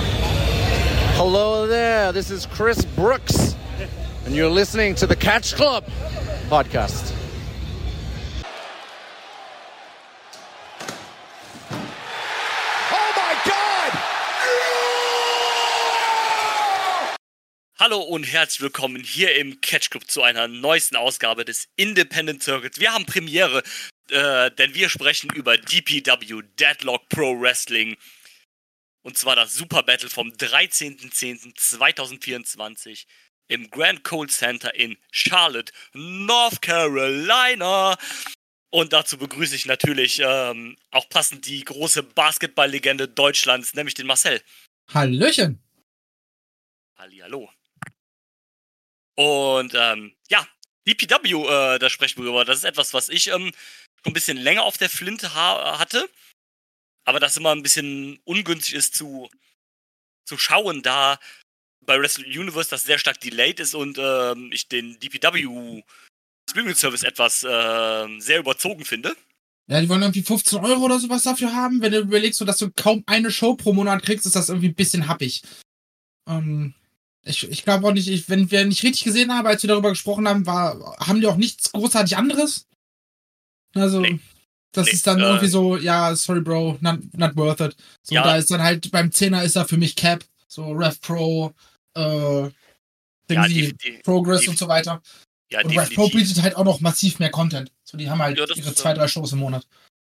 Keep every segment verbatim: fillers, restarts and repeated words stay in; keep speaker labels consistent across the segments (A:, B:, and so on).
A: Hello there, this is Chris Brooks, and you're listening to the Catch Club podcast.
B: Hallo und herzlich willkommen hier im Catch Club zu einer neuesten Ausgabe des Independent Circuits. Wir haben Premiere, äh, denn wir sprechen über D P W, Deadlock Pro Wrestling. Und zwar das Super Battle vom dreizehnten zehnten zweitausendvierundzwanzig im Grand Cold Center in Charlotte, North Carolina. Und dazu begrüße ich natürlich ähm, auch passend die große Basketball-Legende Deutschlands, nämlich den Marcel.
C: Hallöchen.
B: Hallihallo. Und ähm, ja, D P W, äh, da sprechen wir drüber. Das ist etwas, was ich ähm, schon ein bisschen länger auf der Flinte ha- hatte. Aber das immer ein bisschen ungünstig ist zu, zu schauen, da bei Wrestling Universe das sehr stark delayed ist und ähm, ich den D P W Streaming Service etwas äh, sehr überzogen finde.
C: Ja, die wollen irgendwie fünfzehn Euro oder sowas dafür haben. Wenn du überlegst, so, dass du kaum eine Show pro Monat kriegst, ist das irgendwie ein bisschen happig. Ähm... Ich, ich glaube auch nicht, ich, wenn wir nicht richtig gesehen haben, als wir darüber gesprochen haben, war, haben die auch nichts großartig anderes. Also, nee. das nee, ist dann äh, irgendwie so, ja, sorry Bro, not, not worth it. So, ja. Da ist dann halt, beim Zehner ist da für mich Cap, so Rev Pro, äh, ja, die, die, Progress die, und so weiter. Ja, und Rev Pro bietet halt auch noch massiv mehr Content. So, die haben halt ja, ihre zwei, drei Shows im Monat.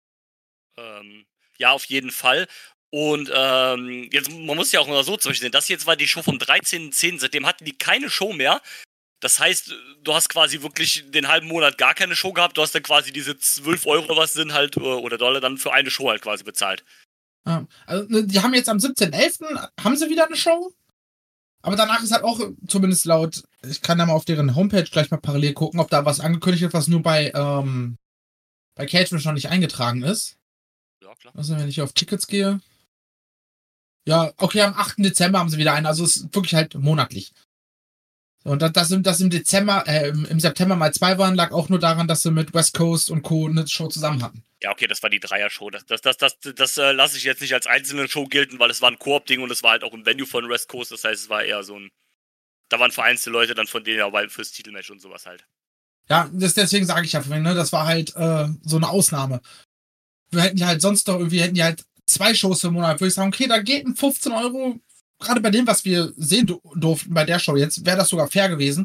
B: Ähm, ja, auf jeden Fall. Und ähm, jetzt, man muss ja auch mal so zum Beispiel sehen, das jetzt war die Show vom dreizehnten zehnten Seitdem hatten die keine Show mehr. Das heißt, du hast quasi wirklich den halben Monat gar keine Show gehabt. Du hast dann quasi diese zwölf Euro, was sind halt, oder Dollar dann für eine Show halt quasi bezahlt.
C: Ja, also die haben jetzt am siebzehnten elften haben sie wieder eine Show. Aber danach ist halt auch, zumindest laut, ich kann da mal auf deren Homepage gleich mal parallel gucken, ob da was angekündigt wird, was nur bei, ähm, bei Cagematch noch nicht eingetragen ist.
B: Ja, klar.
C: Also wenn ich auf Tickets gehe. Ja, okay, am achten Dezember haben sie wieder einen, also es ist wirklich halt monatlich. Und das, das im Dezember, äh, im September mal zwei waren, lag auch nur daran, dass sie mit West Coast und Co. eine Show zusammen hatten.
B: Ja, okay, das war die Dreier-Show. Das, das, das, das, das, das äh, lasse ich jetzt nicht als einzelne Show gelten, weil es war ein Koop-Ding und es war halt auch im Venue von West Coast, das heißt, es war eher so ein, da waren vereinzelte Leute dann von denen ja weil fürs Titelmatch und sowas halt.
C: Ja, das, deswegen sage ich ja vorhin, ne, das war halt äh, so eine Ausnahme. Wir hätten ja halt sonst doch irgendwie, hätten ja halt zwei Shows im Monat, würde ich sagen, okay, da geht ein fünfzehn Euro, gerade bei dem, was wir sehen du- durften, bei der Show jetzt, wäre das sogar fair gewesen.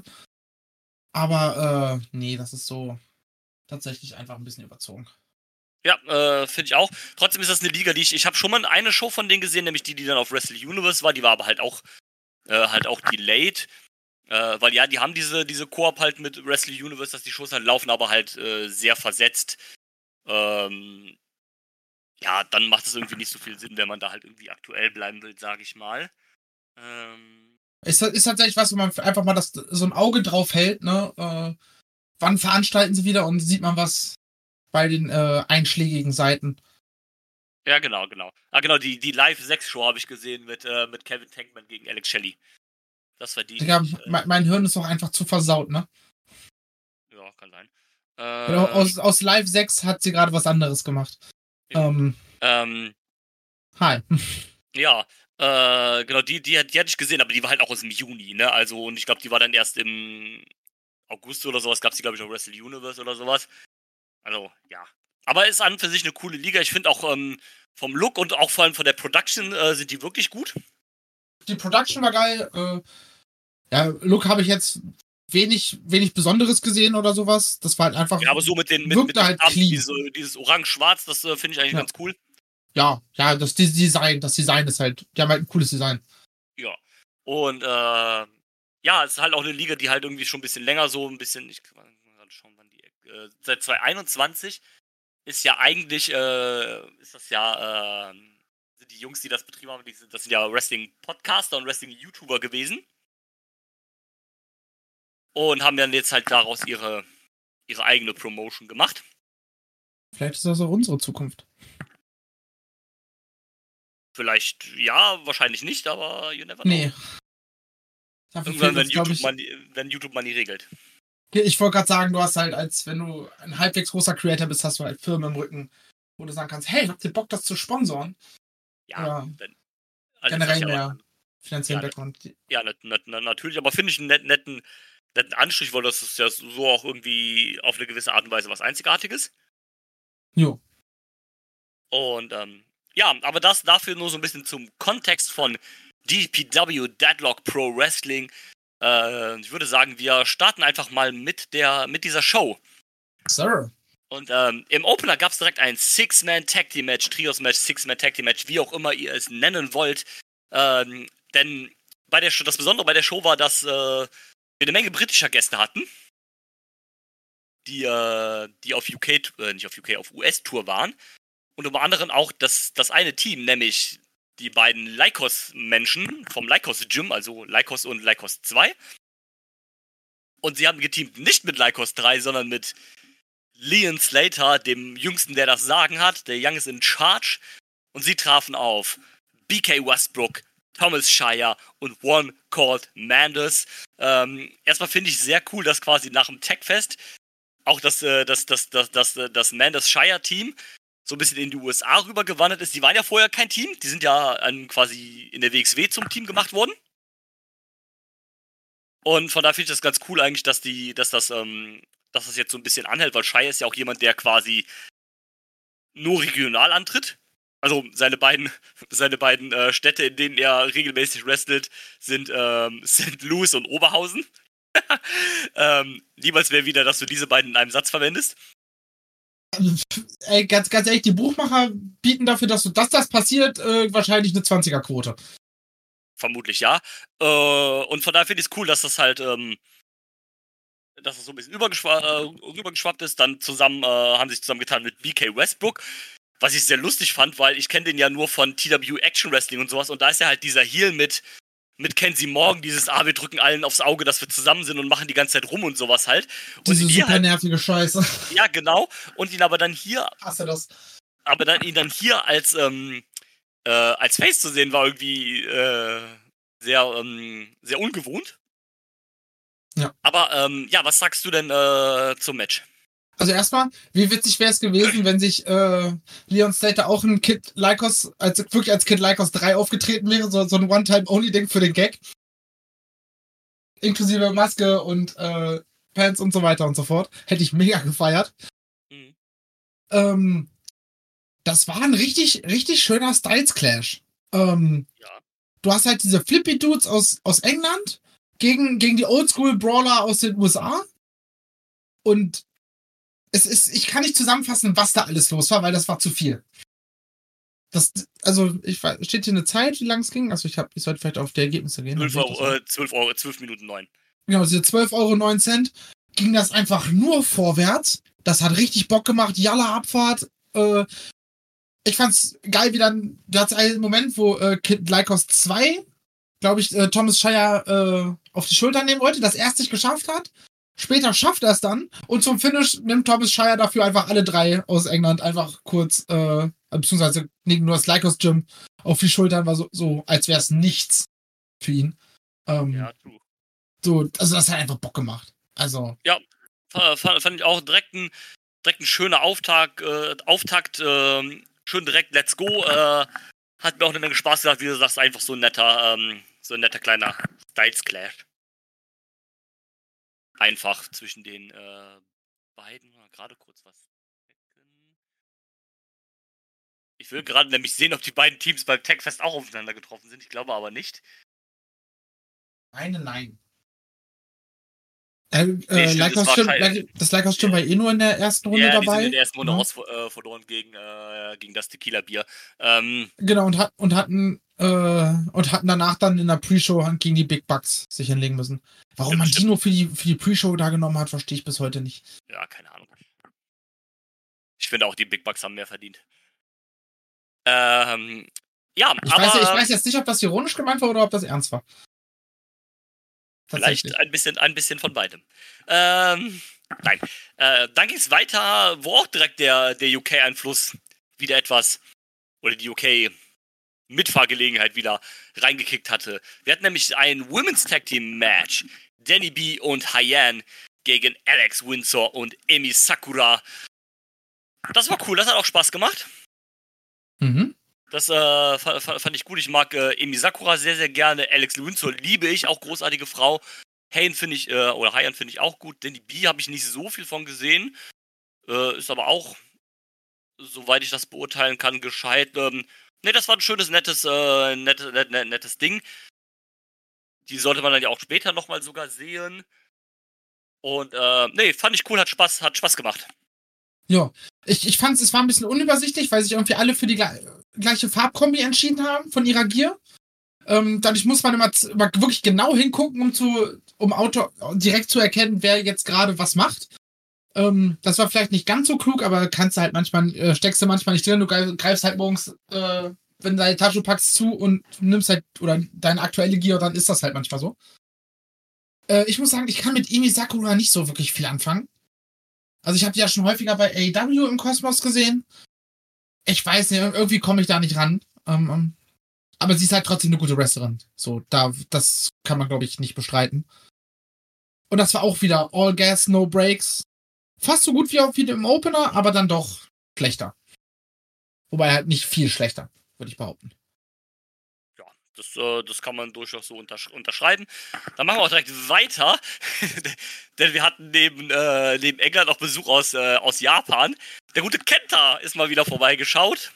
C: Aber, äh, nee, das ist so tatsächlich einfach ein bisschen überzogen.
B: Ja, äh, finde ich auch. Trotzdem ist das eine Liga, die ich, ich habe schon mal eine Show von denen gesehen, nämlich die, die dann auf Wrestle Universe war, die war aber halt auch, äh, halt auch delayed. Äh, weil ja, die haben diese, diese Koop halt mit Wrestle Universe, dass die Shows halt laufen, aber halt äh, sehr versetzt. Ähm, Ja, dann macht es irgendwie nicht so viel Sinn, wenn man da halt irgendwie aktuell bleiben will, sage ich mal. Ähm
C: ist, ist tatsächlich was, wo man einfach mal das, so ein Auge drauf hält, ne? Äh, wann veranstalten sie wieder und sieht man was bei den äh, einschlägigen Seiten.
B: Ja, genau, genau. Ah, genau, die, die Live sechs Show habe ich gesehen mit, äh, mit Kevin Tankman gegen Alex Shelley. Das war die.
C: Ja,
B: ich, äh,
C: mein, mein Hirn ist doch einfach zu versaut, ne?
B: Ja, kann sein.
C: Äh, aus, aus Live sechs hat sie gerade was anderes gemacht.
B: Ja.
C: Ähm,
B: ähm,
C: hi.
B: Ja, äh, genau, die, die, die hatte ich gesehen, aber die war halt auch aus dem Juni, ne? Also, und ich glaube, die war dann erst im August oder sowas, gab es die, glaube ich, auf Wrestle Universe oder sowas. Also, ja. Aber ist an und für sich eine coole Liga. Ich finde auch ähm, vom Look und auch vor allem von der Production äh, sind die wirklich gut.
C: Die Production war geil. Äh, ja, Look habe ich jetzt wenig, wenig Besonderes gesehen oder sowas. Das war halt einfach.
B: Ja, aber so mit den mit,
C: wirkte
B: mit den
C: halt
B: Farben,
C: clean.
B: diese, dieses Orange-Schwarz, das äh, finde ich eigentlich
C: Ja.
B: ganz cool.
C: Ja, ja, das Design, das Design ist halt, die haben halt ein cooles Design.
B: Ja. Und äh, ja, es ist halt auch eine Liga, die halt irgendwie schon ein bisschen länger so ein bisschen, ich kann mal schauen, wann die, äh, seit zwanzig einundzwanzig ist ja eigentlich, äh, ist das ja, äh, sind die Jungs, die das betrieben haben, die sind, das sind ja Wrestling-Podcaster und Wrestling-YouTuber gewesen. Und haben dann jetzt halt daraus ihre, ihre eigene Promotion gemacht.
C: Vielleicht ist das auch unsere Zukunft.
B: Vielleicht, ja, wahrscheinlich nicht, aber you never know.
C: Nee.
B: Irgendwann, wenn YouTube, ich, Money, wenn YouTube Money regelt.
C: Ich wollte gerade sagen, du hast halt, als wenn du ein halbwegs großer Creator bist, hast du halt Firmen im Rücken, wo du sagen kannst, hey, habt ihr Bock, das zu sponsoren?
B: Ja, wenn,
C: generell
B: ja
C: mehr finanziellen
B: ja,
C: Background.
B: Ja, nat, nat, natürlich, aber finde ich einen netten, netten, netten Anstrich, weil das ist ja so auch irgendwie auf eine gewisse Art und Weise was Einzigartiges.
C: Jo.
B: Und ähm, ja, aber das dafür nur so ein bisschen zum Kontext von D P W Deadlock Pro Wrestling. Äh, ich würde sagen, wir starten einfach mal mit der mit dieser Show.
C: Sir.
B: Und ähm, im Opener gab es direkt ein Six-Man-Tag-Team-Match, Trios-Match, Six-Man-Tag-Team-Match, wie auch immer ihr es nennen wollt. Ähm, denn bei der Show, das Besondere bei der Show war, dass äh, wir eine Menge britischer Gäste hatten, die, äh, die auf U K, äh, nicht auf U K, auf U S-Tour waren. Und unter anderem auch das, das eine Team, nämlich die beiden Lycos-Menschen vom Lycos-Gym, also Lycos und Lycos zwei. Und sie haben geteamt nicht mit Lycos drei, sondern mit Leon Slater, dem Jüngsten, der das Sagen hat. Der Young ist in Charge. Und sie trafen auf B K Westbrook, Thomas Shire und One Called Mandus. Ähm, erstmal finde ich sehr cool, dass quasi nach dem Tech-Fest auch das, äh, das, das, das, das, das, das Mandus-Shire-Team so ein bisschen in die U S A rübergewandert ist. Die waren ja vorher kein Team. Die sind ja ähm, quasi in der W X W zum Team gemacht worden. Und von daher finde ich das ganz cool eigentlich, dass die, dass das, ähm, dass das jetzt so ein bisschen anhält, weil Shire ist ja auch jemand, der quasi nur regional antritt. Also seine beiden, seine beiden äh, Städte, in denen er regelmäßig wrestelt, sind ähm, Sankt Louis und Oberhausen. ähm, niemals mehr wieder, dass du diese beiden in einem Satz verwendest.
C: Ey, ganz, ganz ehrlich, die Buchmacher bieten dafür, dass, dass das passiert, äh, wahrscheinlich eine zwanziger-Quote.
B: Vermutlich ja. Äh, und von daher finde ich es cool, dass das halt, ähm, dass das so ein bisschen übergeschwa äh, rübergeschwappt ist. Dann zusammen, äh, haben sich zusammengetan mit B K Westbrook. Was ich sehr lustig fand, weil ich kenne den ja nur von T W Action Wrestling und sowas. Und da ist ja halt dieser Heel mit, mit Kenzie Morgan, dieses, ah, wir drücken allen aufs Auge, dass wir zusammen sind und machen die ganze Zeit rum und sowas halt. Und
C: Diese super
B: halt,
C: nervige Scheiße.
B: Ja, genau. Und ihn aber dann hier,
C: Hasse das.
B: aber dann ihn dann hier als, ähm, äh, als Face zu sehen, war irgendwie äh, sehr, ähm, sehr ungewohnt.
C: Ja.
B: Aber ähm, ja, was sagst du denn äh, zum Match?
C: Also erstmal, wie witzig wäre es gewesen, wenn sich äh, Leon Slater auch ein Kid Lycos, als wirklich als Kid Lycos drei aufgetreten wäre, so, so ein One-Time-Only-Ding für den Gag. Inklusive Maske und äh, Pants und so weiter und so fort. Hätte ich mega gefeiert.
B: Mhm.
C: Ähm, das war ein richtig, richtig schöner Styles-Clash. Ähm,
B: Ja.
C: Du hast halt diese Flippy-Dudes aus, aus England gegen, gegen die Oldschool-Brawler aus den U S A. Und es ist, ich kann nicht zusammenfassen, was da alles los war, weil das war zu viel. Das, also, ich weiß, steht hier eine Zeit, wie lang es ging? Also, ich, hab, ich sollte vielleicht auf die Ergebnisse gehen.
B: zwölf Euro, äh, zwölf Euro, zwölf Minuten neun.
C: Genau, diese zwölf Euro neun ging das einfach nur vorwärts. Das hat richtig Bock gemacht. Jalla Abfahrt. Äh, ich fand's geil, wie dann, da hat's einen Moment, wo äh, Kid Lycos zwei, glaube ich, äh, Thomas Shire äh, auf die Schulter nehmen wollte, das erst nicht geschafft hat. Später schafft er es dann und zum Finish nimmt Thomas Shire dafür einfach alle drei aus England einfach kurz, äh, beziehungsweise legen nur das Lycos Gym auf die Schultern, war so, so als wäre es nichts für ihn. Ähm,
B: Ja, true.
C: So, also das hat einfach Bock gemacht. Also.
B: Ja, fand, fand ich auch direkt ein, direkt ein schöner Auftakt, äh, Auftakt, äh, schön direkt, let's go. Äh, hat mir auch eine Menge Spaß gemacht, wie du sagst, einfach so ein netter, ähm, so ein netter kleiner Styles-Clash. Einfach zwischen den äh, beiden. Gerade kurz was. Ich will gerade nämlich sehen, ob die beiden Teams beim Techfest auch aufeinander getroffen sind. Ich glaube aber nicht.
C: Nein, nein. Äh,
B: Nee,
C: äh,
B: stimmt,
C: Lycos
B: das war
C: Gym,
B: Schei-
C: das Lycos Gym war eh nur in der ersten Runde
B: Ja, die
C: dabei.
B: sind in der ersten Runde
C: Ja.
B: aus, äh, verloren gegen, äh, gegen das Tequila-Bier. Ähm,
C: Genau, und, hat, und, hatten, äh, und hatten danach dann in der Pre-Show gegen die Big Bucks sich hinlegen müssen. Warum
B: Stimmt,
C: man
B: stimmt.
C: die nur für die, für die Pre-Show da genommen hat, verstehe ich bis heute nicht.
B: ja, keine Ahnung. Ich finde auch, die Big Bucks haben mehr verdient. Ähm, ja,
C: Ich,
B: aber
C: weiß, ich weiß jetzt nicht, ob das ironisch gemeint war oder ob das ernst war.
B: vielleicht ein bisschen, ein bisschen von beidem. Ähm, nein. Äh, dann ging es weiter, wo auch direkt der, der U K-Einfluss wieder etwas, oder die U K-Mitfahrgelegenheit wieder reingekickt hatte. Wir hatten nämlich ein Women's Tag Team Match. Danny B und Hyann gegen Alex Windsor und Emi Sakura. Das war cool, das hat auch Spaß gemacht.
C: Mhm.
B: Das äh, fand, fand ich gut. Ich mag äh, Emi Sakura sehr, sehr gerne. Alex Windsor liebe ich, auch großartige Frau. Hain finde ich, äh, oder Haiyan finde ich auch gut. Danny B habe ich nicht so viel von gesehen. Äh, ist aber auch, soweit ich das beurteilen kann, gescheit. Ähm, ne, das war ein schönes, nettes, äh, nettes, net, net, nettes Ding. Die sollte man dann ja auch später nochmal sogar sehen. Und, äh, nee, fand ich cool, hat Spaß, hat Spaß gemacht.
C: Ja, ich, ich fand es war ein bisschen unübersichtlich, weil sich irgendwie alle für die gle- gleiche Farbkombi entschieden haben von ihrer Gear. Ähm, dadurch muss man immer, z- immer wirklich genau hingucken, um zu, um Auto direkt zu erkennen, wer jetzt gerade was macht. Ähm, das war vielleicht nicht ganz so klug, aber kannst du halt manchmal, äh, steckst du manchmal nicht drin, du greif- greifst halt morgens, äh, wenn du deine Tasche packst zu und nimmst halt, oder deine aktuelle Gear, dann ist das halt manchmal so. Äh, ich muss sagen, ich kann mit Emi Sakura nicht so wirklich viel anfangen. Also ich habe die ja schon häufiger bei A E W im Kosmos gesehen. Ich weiß nicht, irgendwie komme ich da nicht ran. Ähm, ähm, aber sie ist halt trotzdem eine gute Wrestlerin. So, da, das kann man, glaube ich, nicht bestreiten. Und das war auch wieder All Gas, No Breaks. Fast so gut wie auch wieder im Opener, aber dann doch schlechter. Wobei halt nicht viel schlechter, würde ich behaupten.
B: Ja, das, äh, das kann man durchaus so untersch unterschreiben. Dann machen wir auch direkt weiter. Denn wir hatten neben, äh, neben England auch Besuch aus, äh, aus Japan. Der gute Kenta ist mal wieder vorbeigeschaut.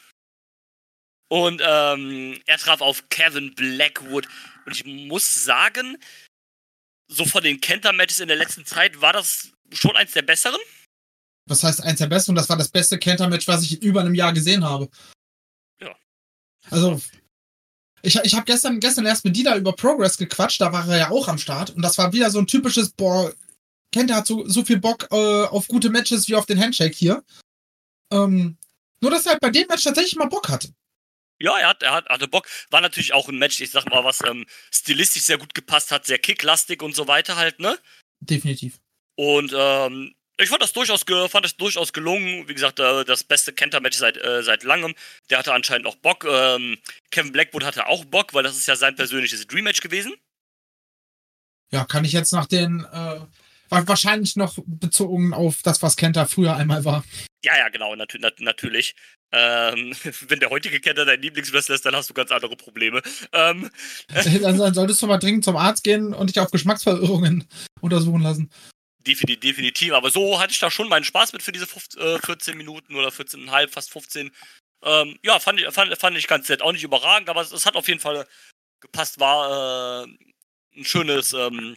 B: Und ähm, er traf auf Kevin Blackwood. Und ich muss sagen, so von den Kenta-Matches in der letzten Zeit war das schon eins der besseren.
C: Was heißt eins der besten? Und das war das beste Kenta-Match, was ich in über einem Jahr gesehen habe.
B: Ja.
C: Also, ich, ich habe gestern, gestern erst mit Dida über Progress gequatscht, da war er ja auch am Start. Und das war wieder so ein typisches, boah, Kenta hat so, so viel Bock äh, auf gute Matches wie auf den Handshake hier. Ähm, nur, dass er halt bei dem Match tatsächlich mal Bock hatte.
B: Ja, er, hat, er hat, hatte Bock. War natürlich auch ein Match, ich sag mal, was ähm, stilistisch sehr gut gepasst hat, sehr kicklastig und so weiter halt, ne?
C: Definitiv.
B: Und ähm, ich fand das durchaus, ge fand das durchaus gelungen. Wie gesagt, äh, das beste Kenta-Match seit, äh, seit langem. Der hatte anscheinend auch Bock. Ähm, Kevin Blackwood hatte auch Bock, weil das ist ja sein persönliches Dream-Match gewesen.
C: Ja, kann ich jetzt nach den, äh, wahrscheinlich noch bezogen auf das, was Kenta früher einmal war.
B: Ja, ja, genau, nat nat natürlich. Ähm, wenn der heutige Kenta dein Lieblingswrestler ist, dann hast du ganz andere Probleme. Ähm,
C: dann, dann solltest du mal dringend zum Arzt gehen und dich auf Geschmacksverirrungen untersuchen lassen.
B: Definitiv, definitiv. Aber so hatte ich da schon meinen Spaß mit für diese vierzehn Minuten oder vierzehn Komma fünf, fast fünfzehn. Ähm, ja, fand ich, fand, fand ich ganz nett. Auch nicht überragend, aber es, es hat auf jeden Fall gepasst. War äh, ein schönes, ähm,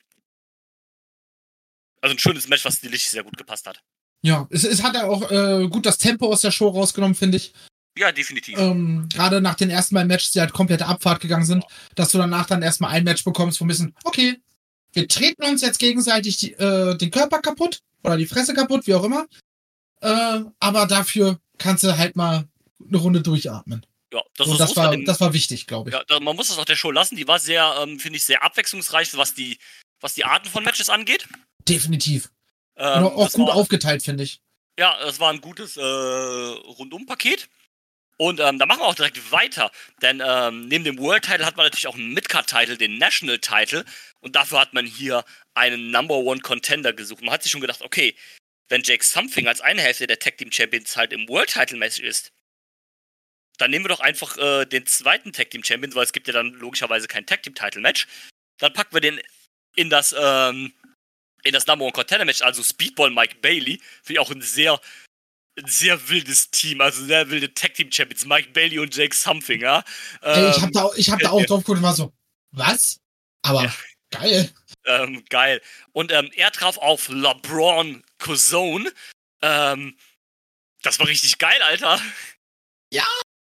B: also ein schönes Match, was stilistisch sehr gut gepasst hat.
C: Ja, es, es hat ja auch äh, gut das Tempo aus der Show rausgenommen, finde ich.
B: Ja, definitiv.
C: Ähm, Gerade nach den ersten beiden Matches, die halt komplette Abfahrt gegangen sind, dass du danach dann erstmal ein Match bekommst, wo ein bisschen, okay, wir treten uns jetzt gegenseitig die, äh, den Körper kaputt oder die Fresse kaputt, wie auch immer. Äh, aber dafür kannst du halt mal eine Runde durchatmen.
B: Ja, das,
C: Und
B: ist,
C: das, war,
B: dem,
C: das war wichtig, glaube ich.
B: Ja, da, man muss das auch der Show lassen. Die war sehr, ähm, finde ich, sehr abwechslungsreich, was die, was die Arten von Matches angeht.
C: Definitiv.
B: Ähm,
C: Und auch gut
B: war,
C: aufgeteilt, finde ich.
B: Ja, das war ein gutes äh, Rundum-Paket. Und ähm, da machen wir auch direkt weiter. Denn ähm, neben dem World-Title hat man natürlich auch einen Mid-Card-Title, den National-Title. Und dafür hat man hier einen Number-One-Contender gesucht. Man hat sich schon gedacht, okay, wenn Jake Something als eine Hälfte der Tag-Team-Champions halt im World-Title-Match ist, dann nehmen wir doch einfach äh, den zweiten Tag-Team-Champion, weil es gibt ja dann logischerweise kein Tag-Team-Title-Match. Dann packen wir den in das, ähm, in das Number-One-Contender-Match, also Speedball Mike Bailey. Finde ich auch ein sehr, ein sehr wildes Team, also sehr wilde Tag-Team-Champions, Mike Bailey und Jake Something, ja.
C: Ähm, Ey, ich hab
B: ähm,
C: da, ich hab da auch
B: äh,
C: drauf geguckt und war so, was? Aber
B: ja.
C: geil.
B: Ähm, geil. Und ähm, er traf auf LeBron Cozone. Ähm, das war richtig geil, Alter.
C: Ja.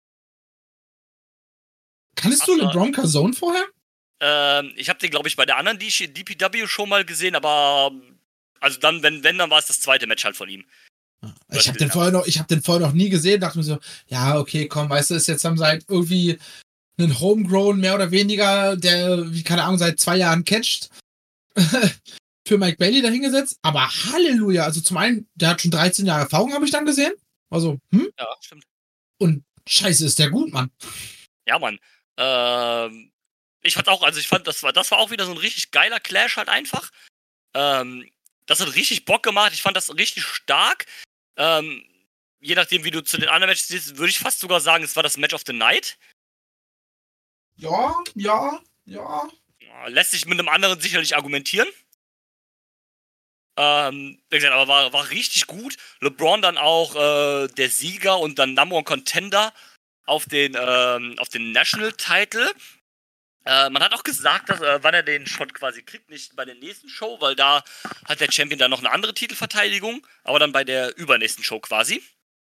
C: Kanntest du
B: Ach,
C: LeBron Cazone vorher?
B: Ähm, ich habe den, glaube ich, bei der anderen D P W schon mal gesehen, aber also dann, wenn, wenn, dann war es das zweite Match halt von ihm.
C: Ich habe den vorher noch, ich habe den vorher noch nie gesehen, dachte mir so, ja, okay, komm, weißt du, ist jetzt haben sie halt irgendwie einen Homegrown mehr oder weniger, der, wie keine Ahnung, seit zwei Jahren catcht, für Mike Bailey dahingesetzt. Aber Halleluja, also zum einen, der hat schon dreizehn Jahre Erfahrung, habe ich dann gesehen. Also, hm?
B: Ja, stimmt.
C: Und scheiße, ist der gut, Mann.
B: Ja, Mann. Ähm, ich fand auch, also ich fand, das war, das war auch wieder so ein richtig geiler Clash halt einfach. Ähm, das hat richtig Bock gemacht. Ich fand das richtig stark. Ähm, je nachdem, wie du zu den anderen Matches siehst, würde ich fast sogar sagen, es war das Match of the Night.
C: Ja, ja, ja.
B: Lässt sich mit einem anderen sicherlich argumentieren. Ähm, wie gesagt, aber war, war richtig gut. LeBron dann auch äh, der Sieger und dann Number One Contender auf den, ähm, auf den National Title. Äh, man hat auch gesagt, dass, äh, wann er den Shot quasi kriegt, nicht bei der nächsten Show, weil da hat der Champion dann noch eine andere Titelverteidigung, aber dann bei der übernächsten Show quasi.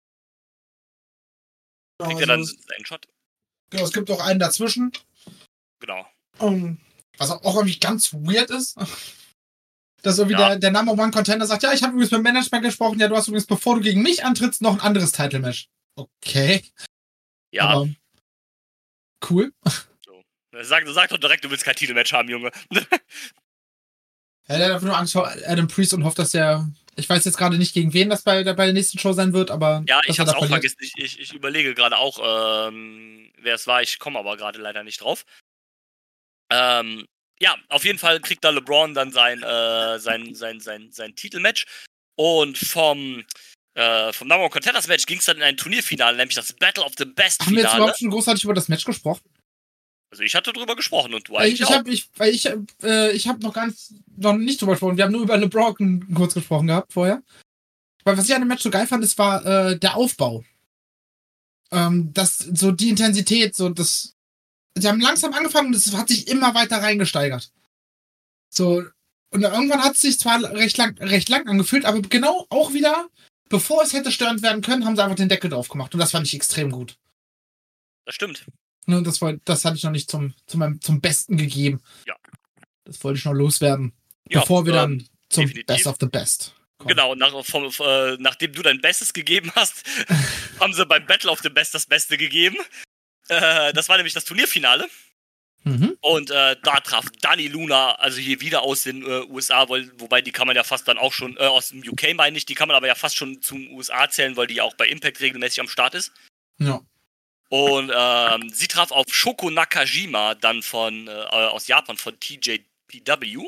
B: Kriegt
C: Also,
B: er dann seinen Shot.
C: Genau, es gibt auch einen dazwischen.
B: Genau.
C: Um, was auch irgendwie ganz weird ist. Dass irgendwie
B: Ja.
C: der, der Number One Contender sagt, ja, ich habe übrigens mit dem Management gesprochen, ja, du hast übrigens, bevor du gegen mich antrittst, noch ein anderes Title-Match. Okay.
B: Ja.
C: Aber cool.
B: Sag, sag doch direkt, du willst kein Titelmatch haben, Junge.
C: Ja, der hat einfach nur Angst vor Adam Priest und hofft, dass der. Ich weiß jetzt gerade nicht, gegen wen das bei der, bei der nächsten Show sein wird, aber.
B: Ja,
C: dass
B: ich
C: er
B: hab's
C: da
B: auch
C: verliert.
B: vergessen. Ich, ich, ich überlege gerade auch, ähm, wer es war. Ich komme aber gerade leider nicht drauf. Ähm, ja, auf jeden Fall kriegt da LeBron dann sein, äh, sein, sein, sein, sein Titelmatch. Und vom, äh, vom Number One Contenders Match ging es dann in ein Turnierfinale, nämlich das Battle of the Best
C: Haben wir jetzt
B: Finale.
C: überhaupt schon großartig über das Match gesprochen?
B: Also ich hatte drüber gesprochen und du
C: Weil
B: eigentlich
C: ich
B: auch.
C: habe ich, weil ich, äh, ich hab noch gar nicht, noch nicht drüber gesprochen. Wir haben nur über LeBron kurz gesprochen gehabt vorher. Weil was ich an dem Match so geil fand, das war äh, der Aufbau. Ähm, das, so die Intensität, so das. Sie haben langsam angefangen und es hat sich immer weiter reingesteigert. So, und dann irgendwann hat es sich zwar recht lang, recht lang angefühlt, aber genau auch wieder, bevor es hätte störend werden können, haben sie einfach den Deckel drauf gemacht. Und das fand ich extrem gut.
B: Das stimmt.
C: Ne, das, war, das hatte ich noch nicht zum, zum, zum Besten gegeben.
B: Ja.
C: Das wollte ich noch loswerden.
B: Ja,
C: Bevor wir dann
B: ähm,
C: zum
B: definitiv.
C: Best of the Best kommen.
B: Genau, nach, vom, äh, nachdem du dein Bestes gegeben hast, haben sie beim Battle of the Best das Beste gegeben. Äh, das war nämlich das Turnierfinale.
C: Mhm.
B: Und äh, da traf Dani Luna, also hier wieder aus den äh, U S A, weil, wobei die kann man ja fast dann auch schon, äh, aus dem U K meine ich, die kann man aber ja fast schon zum U S A zählen, weil die ja auch bei Impact regelmäßig am Start ist.
C: Ja.
B: Und ähm, sie traf auf Shoko Nakajima, dann von, äh, aus Japan, von T J P W.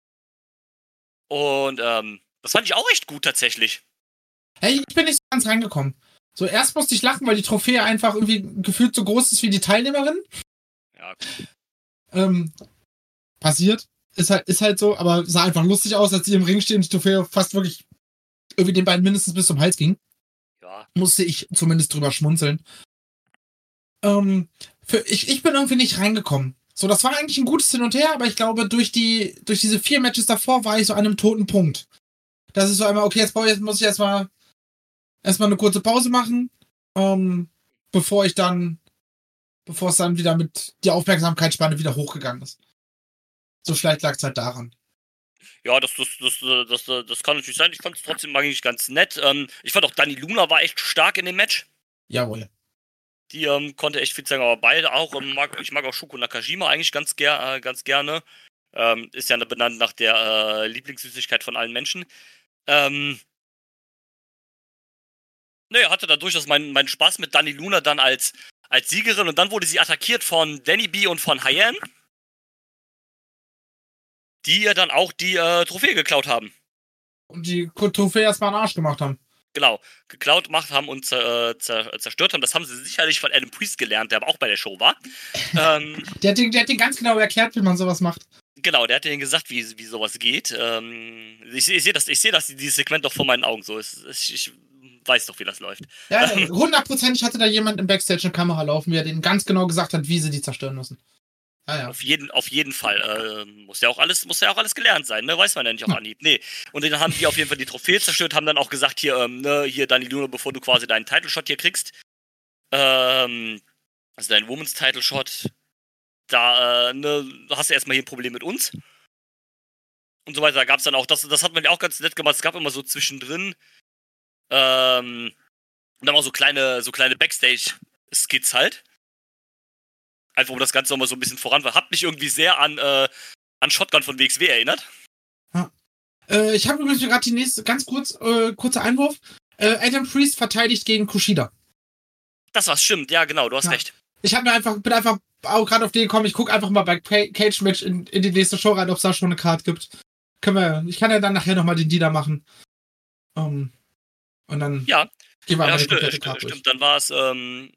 B: Und ähm, das fand ich auch echt gut tatsächlich.
C: Hey, ich bin nicht so ganz reingekommen. So, erst musste ich lachen, weil die Trophäe einfach irgendwie gefühlt so groß ist wie die Teilnehmerin.
B: Ja,
C: Ähm, passiert. Ist halt, ist halt so, aber sah einfach lustig aus, als sie im Ring stehen und die Trophäe fast wirklich irgendwie den beiden mindestens bis zum Hals ging.
B: ja.
C: Musste ich zumindest drüber schmunzeln. Ähm, für, ich, ich bin irgendwie nicht reingekommen. So, das war eigentlich ein gutes Hin und Her, aber ich glaube, durch die, durch diese vier Matches davor war ich so an einem toten Punkt. Das ist so einmal, okay, jetzt, brauche ich, jetzt muss ich erstmal erstmal eine kurze Pause machen, ähm, bevor ich dann, bevor es dann wieder mit die Aufmerksamkeitsspanne wieder hochgegangen ist. So vielleicht lag es halt daran.
B: Ja, das, das, das, das, das, das kann natürlich sein. Ich fand es trotzdem eigentlich ganz nett. Ähm, ich fand auch Dani Luna war echt stark in dem Match.
C: Jawohl.
B: Die ähm, konnte echt viel zeigen, aber beide auch. Ähm, mag, ich mag auch Shoko Nakajima eigentlich ganz, ger äh, ganz gerne. Ähm, ist ja benannt nach der äh, Lieblingssüßigkeit von allen Menschen. Ähm, naja, hatte da durchaus meinen mein Spaß mit Dani Luna dann als, als Siegerin und dann wurde sie attackiert von Danny B und von Hyen, die ihr dann auch die äh, Trophäe geklaut haben.
C: Und die Trophäe erstmal einen Arsch gemacht haben.
B: Genau, geklaut gemacht haben und zer, zer, zerstört haben. Das haben sie sicherlich von Adam Priest gelernt, der aber auch bei der Show war. ähm,
C: Der hat, den, der hat den ganz genau erklärt, wie man sowas macht.
B: genau, der hat denen gesagt, wie, wie sowas geht. Ähm, ich ich sehe das, ich seh das, dieses Segment doch vor meinen Augen so. Ich, ich weiß doch, wie das läuft.
C: Ja, hundertprozentig hatte da jemand im Backstage eine Kamera laufen, wie er denen ganz genau gesagt hat, wie sie die zerstören müssen. Ja, ja.
B: Auf jeden, auf jeden Fall. Äh, muss ja auch alles, muss ja auch alles gelernt sein, ne? Weiß man ja nicht auf Anhieb. Nee. Und dann haben die auf jeden Fall die Trophäe zerstört, haben dann auch gesagt, hier, ähm, ne, hier, Dani Luna, bevor du quasi deinen Title-Shot hier kriegst. Ähm, also deinen Women's Title-Shot, da, äh, ne, hast du erstmal hier ein Problem mit uns. Und so weiter. Da gab's dann auch, das, das hat man ja auch ganz nett gemacht. Es gab immer so zwischendrin, ähm, und dann auch so kleine, so kleine Backstage-Skits halt. Einfach um das Ganze nochmal so ein bisschen voran war. Hat mich irgendwie sehr an, äh, an Shotgun von W X W erinnert.
C: Ja. Äh, ich habe übrigens gerade die nächste, ganz kurz, äh, kurzer Einwurf. Äh, Adam Priest verteidigt gegen Kushida.
B: Das war's, stimmt. Ja, genau, du hast
C: Ja.
B: recht.
C: Ich hab mir einfach, bin einfach auch gerade auf den gekommen, ich gucke einfach mal bei Cage Match in, in die nächste Show rein, ob es da schon eine Card gibt. Können wir, ich kann ja dann nachher nochmal den Dealer machen. Um, und dann.
B: Ja,
C: Gehen wir
B: Ja,
C: mal die
B: stimmt,
C: komplette
B: stimmt,
C: Karte durch.
B: stimmt. Dann war es, ähm,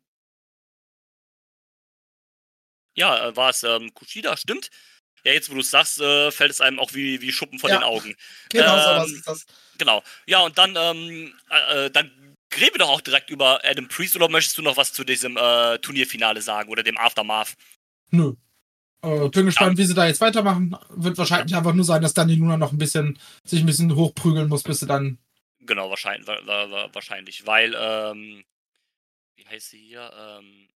B: ja, äh, war es ähm, Kushida, stimmt. Ja, jetzt wo du es sagst, äh, fällt es einem auch wie, wie Schuppen von
C: Ja,
B: den Augen.
C: Genau so was
B: Ähm,
C: ist das.
B: genau. Ja, und dann, ähm, äh, äh, dann reden wir doch auch direkt über Adam Priest, oder möchtest du noch was zu diesem äh, Turnierfinale sagen oder dem Aftermath?
C: Nö. Äh, bin gespannt,
B: Ja.
C: wie sie da jetzt weitermachen. Wird wahrscheinlich einfach nur sein, dass Dani Luna noch ein bisschen sich ein bisschen hochprügeln muss, bis sie dann.
B: Genau, wahrscheinlich, wa- wa- wa- wahrscheinlich. Weil, ähm, wie heißt sie hier? Ähm,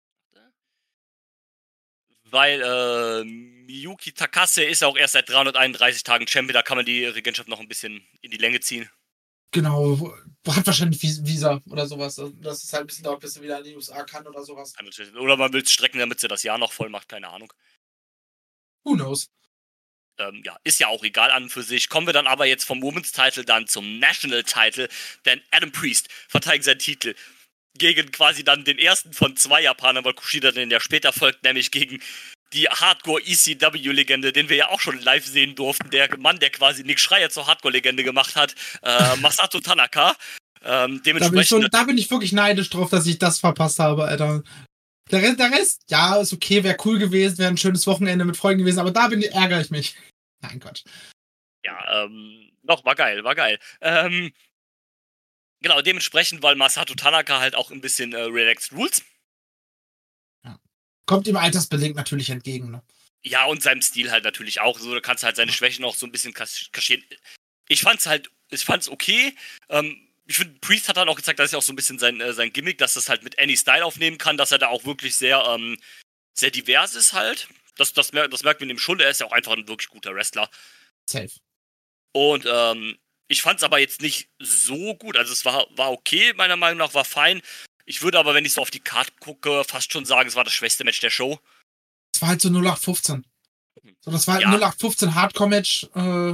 B: weil, äh, Miyuki Takase ist ja auch erst seit dreihunderteinunddreißig Tagen Champion, da kann man die Regentschaft noch ein bisschen in die Länge ziehen.
C: Genau, wo- hat wahrscheinlich Vis- Visa oder sowas. Dass es halt ein bisschen dauert, bis sie wieder in die U S A kann oder sowas.
B: Oder man will es strecken, damit sie das Jahr noch voll macht, keine Ahnung.
C: Who knows?
B: Ähm, ja, ist ja auch egal an und für sich. Kommen wir dann aber jetzt vom Women's Title dann zum National Title, denn Adam Priest verteidigt seinen Titel gegen quasi dann den ersten von zwei Japanern, weil Kushida den ja später folgt, nämlich gegen die Hardcore-E C W-Legende, den wir ja auch schon live sehen durften, der Mann, der quasi Nick Schreier zur Hardcore-Legende gemacht hat, äh, Masato Tanaka. Ähm,
C: Da bin, ich
B: dementsprechend.
C: schon, da bin ich wirklich neidisch drauf, dass ich das verpasst habe, Alter. Der Rest, der Rest ja, ist okay, wäre cool gewesen, wäre ein schönes Wochenende mit Freunden gewesen, aber da bin ich, ärgere ich mich. Nein, Gott.
B: Ja, ähm, doch, war geil, war geil. Ähm, genau, dementsprechend, weil Masato Tanaka halt auch ein bisschen äh, relaxed rules.
C: Ja. Kommt ihm altersbedingt natürlich entgegen, ne?
B: Ja, und seinem Stil halt natürlich auch. So, da kannst du halt seine Schwächen auch so ein bisschen kas- kaschieren. Ich fand's halt, ich fand's okay. Ähm, ich finde, Priest hat dann auch gezeigt, dass er auch so ein bisschen sein, äh, sein Gimmick, dass das halt mit Any Style aufnehmen kann, dass er da auch wirklich sehr, ähm, sehr divers ist halt. Das, das, mer das merkt man ihm schon, er ist ja auch einfach ein wirklich guter Wrestler.
C: Safe.
B: Und ähm, ich fand's aber jetzt nicht so gut. Also es war, war okay, meiner Meinung nach, war fein. Ich würde aber, wenn ich so auf die Karte gucke, fast schon sagen, es war das schwächste Match der Show.
C: Das war halt so null acht fünfzehn. So, das war halt
B: Ja.
C: null acht fünfzehn Hardcore-Match. Äh,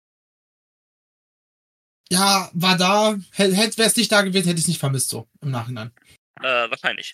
C: ja, war da. Hätte wäre es nicht da gewesen, hätte ich es nicht vermisst, so im Nachhinein.
B: Äh, wahrscheinlich.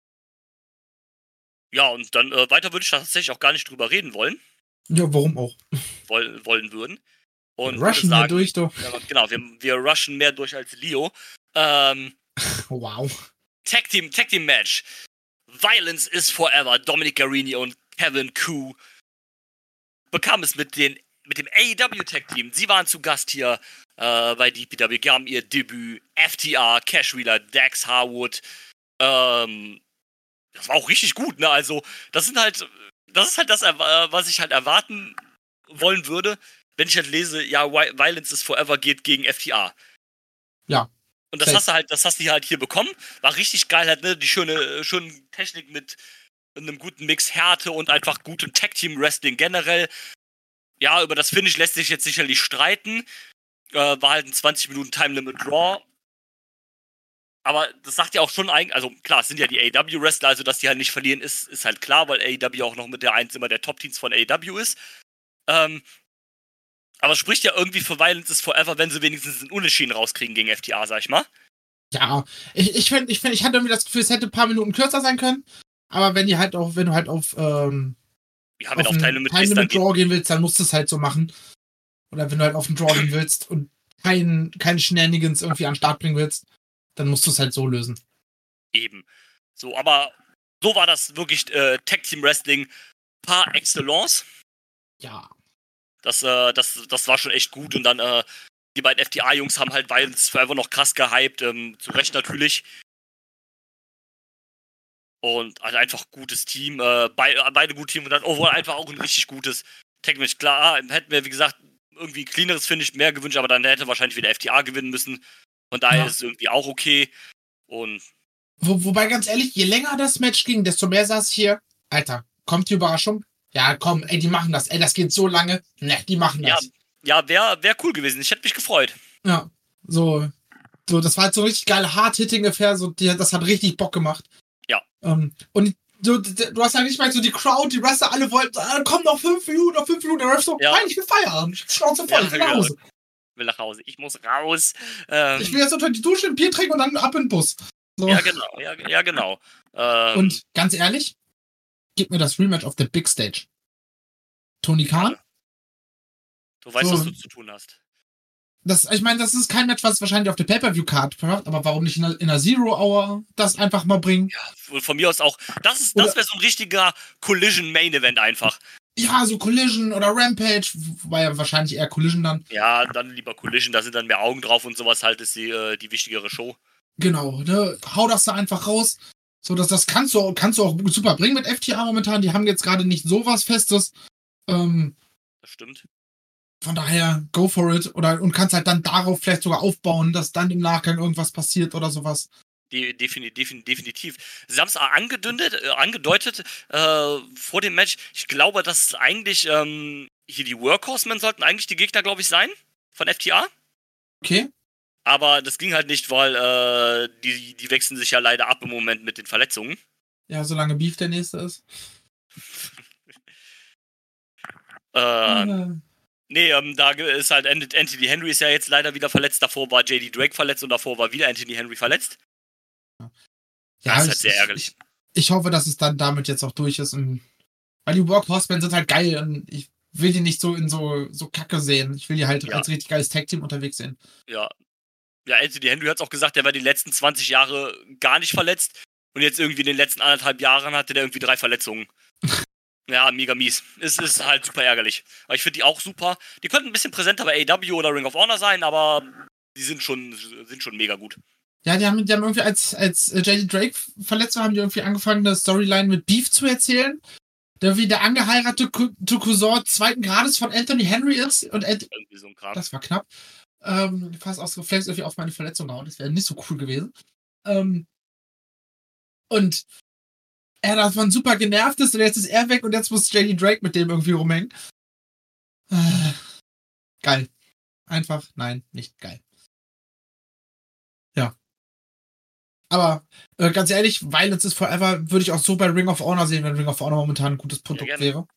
B: Ja, und dann äh, weiter würde ich tatsächlich auch gar nicht drüber reden wollen.
C: Ja, warum auch?
B: Woll, wollen würden. Und
C: Wir
B: würde
C: rushen
B: sagen,
C: hier durch, doch.
B: Ja, genau, wir, wir rushen mehr durch als Leo. Ähm,
C: Wow.
B: Tag Team, Tag Team Match. Violence is Forever. Dominic Garrini und Kevin Koo bekam es mit, den, mit dem A E W Tag Team. Sie waren zu Gast hier äh, bei D P W, gaben ihr Debüt. F T R, Cash Wheeler, Dax Harwood. Ähm, das war auch richtig gut, ne? Also, das sind halt, das ist halt das, äh, was ich halt erwarten wollen würde, wenn ich halt lese, ja, Violence is Forever geht gegen F T R.
C: Ja.
B: Und das
C: Safe.
B: hast du halt, das hast du halt hier bekommen. War richtig geil, halt, ne? Die schöne, schöne Technik mit einem guten Mix Härte und einfach gutem Tag-Team-Wrestling generell. Ja, über das Finish lässt sich jetzt sicherlich streiten. Äh, war halt ein zwanzig Minuten Time-Limit-Draw. Aber das sagt ja auch schon eigentlich, also klar, es sind ja die A E W-Wrestler, also dass die halt nicht verlieren, ist, ist halt klar, weil A E W auch noch mit der eins immer der Top-Teams von A E W ist. Ähm, aber es spricht ja irgendwie für Violence is Forever, wenn sie wenigstens einen Unentschieden rauskriegen gegen F T R, sag ich mal.
C: Ja, ich, ich finde, ich, find, ich hatte irgendwie das Gefühl, es hätte ein paar Minuten kürzer sein können. Aber wenn die halt auch, wenn du halt auf, ähm,
B: Ja, wenn
C: auf
B: auf
C: ein
B: Time Limit
C: Time
B: ist, dann
C: Limit Draw gehen willst, dann musst du es halt so machen. Oder wenn du halt auf den Draw gehen willst und kein, keine Shenanigans irgendwie an den Start bringen willst, dann musst du es halt so lösen.
B: eben. So, aber so war das wirklich äh, Tag Team Wrestling par excellence.
C: Ja.
B: Das, äh, das, das war schon echt gut. Und dann, äh, die beiden F T R-Jungs haben halt Violence Forever noch krass gehypt. Ähm, zu Recht natürlich. Und also einfach gutes Team. Äh, be beide gute Team. Und dann overall einfach auch ein richtig gutes Tag-Match. Klar, hätten wir, wie gesagt, irgendwie cleaneres Finish mehr gewünscht, aber dann hätte wahrscheinlich wieder F T R gewinnen müssen. Von daher
C: Ja.
B: ist es irgendwie auch okay. Und
C: Wo, wobei, ganz ehrlich, je länger das Match ging, desto mehr saß hier, Alter, kommt die Überraschung? Ja, komm, ey, die machen das. Ey, das geht so lange. Ne, die machen
B: ja,
C: das.
B: ja wäre wär cool gewesen. Ich hätte mich gefreut.
C: Ja, so, so, das war halt so richtig geile Hard-Hitting-Affair, so, die, das hat richtig Bock gemacht.
B: Ja.
C: Ähm, und du, du hast ja nicht mal so die Crowd, die Wrestler, alle wollten, ah, komm, noch fünf Minuten, noch fünf Minuten, der Ref so,
B: Ja.
C: nein, ich will Feierabend, ich Schnauze voll,
B: Ja,
C: ich will nach Hause.
B: Ich will nach Hause. Ich muss raus. Ähm,
C: Ich will jetzt unter die Dusche ein Bier trinken und dann ab in den Bus. So.
B: ja, genau. Ja, ja genau. Ähm,
C: Und ganz ehrlich, gib mir das Rematch auf der Big Stage. Tony Khan?
B: du weißt,
C: so.
B: was du zu tun hast.
C: Das, ich meine, das ist kein Match, was wahrscheinlich auf der Pay-Per-View-Card macht, aber warum nicht in einer, in einer Zero-Hour das einfach mal bringen?
B: Ja, von mir aus auch. Das ist, das wäre so ein richtiger Collision-Main-Event einfach.
C: Ja, so Collision oder Rampage, wobei ja wahrscheinlich eher Collision dann.
B: Ja, dann lieber Collision, da sind dann mehr Augen drauf und sowas halt, ist die, äh, die wichtigere Show.
C: Genau, ne? Hau das da einfach raus. So, dass das kannst du, kannst du auch super bringen mit F T A momentan. Die haben jetzt gerade nicht so was Festes. Ähm,
B: das stimmt.
C: Von daher, go for it. Oder, und kannst halt dann darauf vielleicht sogar aufbauen, dass dann im Nachgang irgendwas passiert oder sowas.
B: Die, definitiv, definitiv. Sie haben es angedeutet, äh, angedeutet äh, vor dem Match. Ich glaube, dass eigentlich ähm, hier die Workhorsemen sollten eigentlich die Gegner, glaube ich, sein von F T A.
C: Okay.
B: Aber das ging halt nicht, weil äh, die, die wechseln sich ja leider ab im Moment mit den Verletzungen.
C: Ja, solange Beef der nächste ist.
B: äh, ja. Nee, ähm, da ist halt Anthony Henry ist ja jetzt leider wieder verletzt. Davor war J D Drake verletzt und davor war wieder Anthony Henry verletzt.
C: Ja,
B: das ist halt sehr ärgerlich.
C: Ich, ich hoffe, dass es dann damit jetzt auch durch ist. Und, weil die Workhorsemen sind halt geil und ich will die nicht so in so, so Kacke sehen. Ich will die halt ja. als richtig geiles Tag-Team unterwegs sehen.
B: Ja. Ja, Anthony Henry hat es auch gesagt, der war die letzten zwanzig Jahre gar nicht verletzt. Und jetzt irgendwie in den letzten anderthalb Jahren hatte der irgendwie drei Verletzungen. Ja, mega mies. Es ist halt super ärgerlich. Aber ich finde die auch super. Die könnten ein bisschen präsenter bei A E W oder Ring of Honor sein, aber die sind schon, sind schon mega gut.
C: Ja, die haben, die haben irgendwie, als, als J D Drake verletzt war, haben die irgendwie angefangen, eine Storyline mit Beef zu erzählen. Der wie der angeheiratete Cousin zweiten Grades von Anthony Henry ist. Und Ant-
B: irgendwie so ein Kram.
C: Das war knapp. Ähm, fast aus Reflex irgendwie auf meine Verletzung gehauen. Das wäre nicht so cool gewesen. Ähm, und er davon super genervt ist und jetzt ist er weg und jetzt muss J D Drake mit dem irgendwie rumhängen. Äh, geil. Einfach, nein, nicht geil. Ja. Aber äh, ganz ehrlich, Violence is Forever würde ich auch so bei Ring of Honor sehen, wenn Ring of Honor momentan ein gutes Produkt ja, wäre.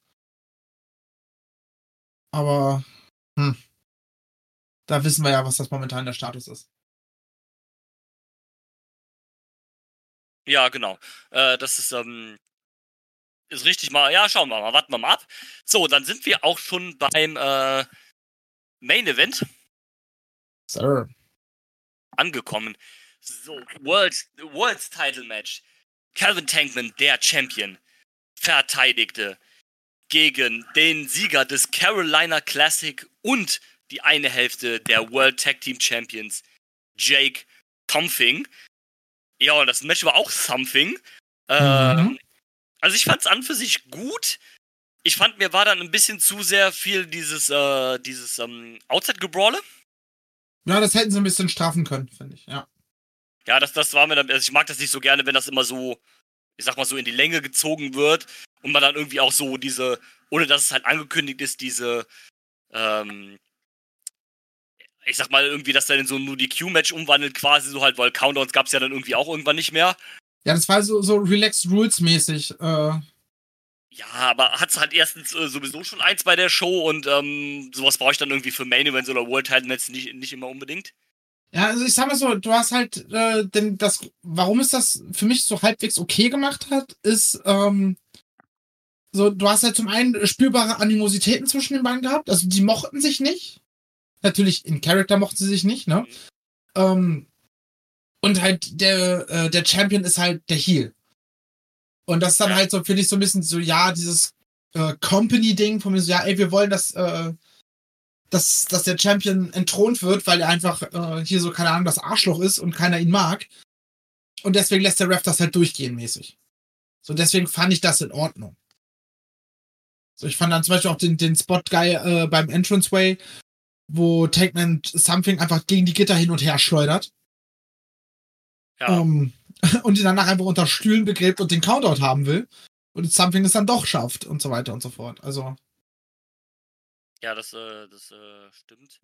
C: Aber hm, da wissen wir ja, was das momentan der Status ist.
B: Ja, genau. Äh, das ist, ähm, ist richtig mal. Ja, schauen wir mal, warten wir mal ab. So, dann sind wir auch schon beim äh, Main Event.
C: Sir.
B: Angekommen. So, World, World's Title Match. Calvin Tankman, der Champion, verteidigte gegen den Sieger des Carolina Classic und die eine Hälfte der World Tag Team Champions, Jake Something. Ja, und das Match war auch Something. Ähm, mhm. Also ich fand es an für sich gut. Ich fand, mir war dann ein bisschen zu sehr viel dieses, äh, dieses ähm, Outside-Gebrawle.
C: Ja, das hätten sie ein bisschen strafen können, finde ich, ja.
B: Ja, das, das war mir dann, also ich mag das nicht so gerne, wenn das immer so, ich sag mal so in die Länge gezogen wird und man dann irgendwie auch so diese, ohne dass es halt angekündigt ist, diese, ähm, ich sag mal irgendwie, dass er in so ein D Q-Match umwandelt quasi so halt, weil Countdowns gab's ja dann irgendwie auch irgendwann nicht mehr.
C: Ja, das war so, so Relaxed Rules-mäßig. Äh.
B: Ja, aber hat's halt erstens äh, sowieso schon eins bei der Show und ähm, sowas brauche ich dann irgendwie für Main Events oder World Title Matches nicht, nicht immer unbedingt.
C: Ja, also ich sag mal so, du hast halt, äh, denn das, warum es das für mich so halbwegs okay gemacht hat, ist, ähm, so, du hast halt zum einen spürbare Animositäten zwischen den beiden gehabt, also die mochten sich nicht. Natürlich, in Character mochten sie sich nicht, ne? Mhm. Ähm, und halt der, äh, der Champion ist halt der Heel. Und das ist dann ja. halt so, finde ich, so ein bisschen so, ja, dieses äh, Company-Ding von mir so, ja, ey, wir wollen, dass, äh, dass, dass der Champion entthront wird, weil er einfach äh, hier so, keine Ahnung, das Arschloch ist und keiner ihn mag. Und deswegen lässt der Ref das halt durchgehen mäßig. So, deswegen fand ich das in Ordnung. So, ich fand dann zum Beispiel auch den, den Spot-Guy äh, beim Entranceway, wo Tankman Something einfach gegen die Gitter hin und her schleudert. Ja. Um, und ihn danach einfach unter Stühlen begräbt und den Countout haben will. Und Something es dann doch schafft und so weiter und so fort. Also.
B: Ja, das, äh, das äh, stimmt.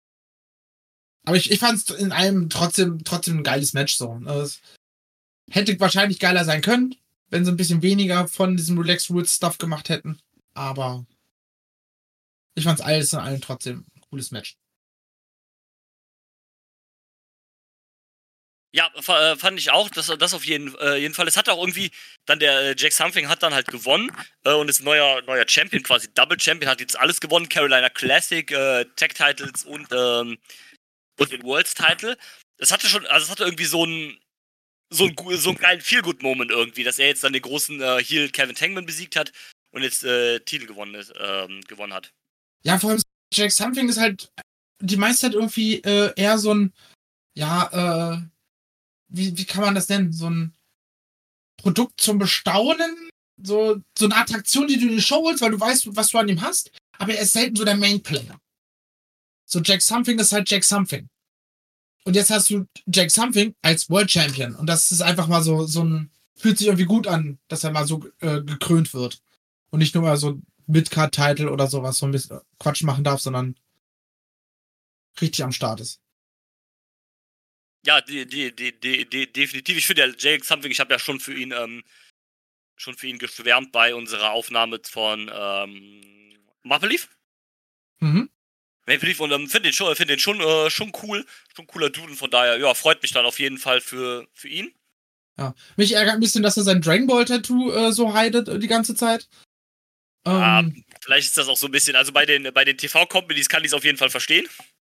C: Aber ich, ich fand es in einem trotzdem, trotzdem ein geiles Match so. Es hätte wahrscheinlich geiler sein können, wenn sie ein bisschen weniger von diesem Relaxed Rules Stuff gemacht hätten. Aber ich fand es alles in allem trotzdem ein cooles Match.
B: Ja, fa- fand ich auch, das, das auf jeden, äh, jeden Fall. Es hat auch irgendwie, dann der äh, Jack Something hat dann halt gewonnen äh, und ist neuer, neuer Champion, quasi Double Champion, hat jetzt alles gewonnen, Carolina Classic, äh, Tag Titles und, ähm, und den Worlds Title. Das hatte schon, also es hatte irgendwie so einen, so einen, gu- so einen geilen Feel-Good-Moment irgendwie, dass er jetzt dann den großen äh, Heel Kevin Tankman besiegt hat und jetzt äh, Titel gewonnen, ist, ähm, gewonnen hat.
C: Ja, vor allem Jack Something ist halt die meiste Zeit irgendwie äh, eher so ein, ja, äh, wie, wie kann man das nennen? So ein Produkt zum Bestaunen, so, so eine Attraktion, die du in die Show holst, weil du weißt, was du an ihm hast, aber er ist selten so der Main-Player. So Jack Something ist halt Jack Something. Und jetzt hast du Jack Something als World Champion. Und das ist einfach mal so, so ein, fühlt sich irgendwie gut an, dass er mal so äh, gekrönt wird. Und nicht nur mal so Mid-Card-Title oder sowas, so ein bisschen Quatsch machen darf, sondern richtig am Start ist.
B: Ja, die, die, die, die, die, definitiv. Ich finde ja Jack Something, ich habe ja schon für ihn, ähm, schon für ihn geschwärmt bei unserer Aufnahme von ähm, Maple Leaf.
C: Mhm.
B: Maple Leaf und ähm, finde den schon, find den schon, äh, schon cool, schon cooler Dude und von daher, ja, freut mich dann auf jeden Fall für, für ihn.
C: Ja. Mich ärgert ein bisschen, dass er sein Dragon Ball Tattoo äh, so hidet äh, die ganze Zeit.
B: Ja,
C: Ähm,
B: vielleicht ist das auch so ein bisschen, also bei den, bei den T V-Companies kann ich es auf jeden Fall verstehen.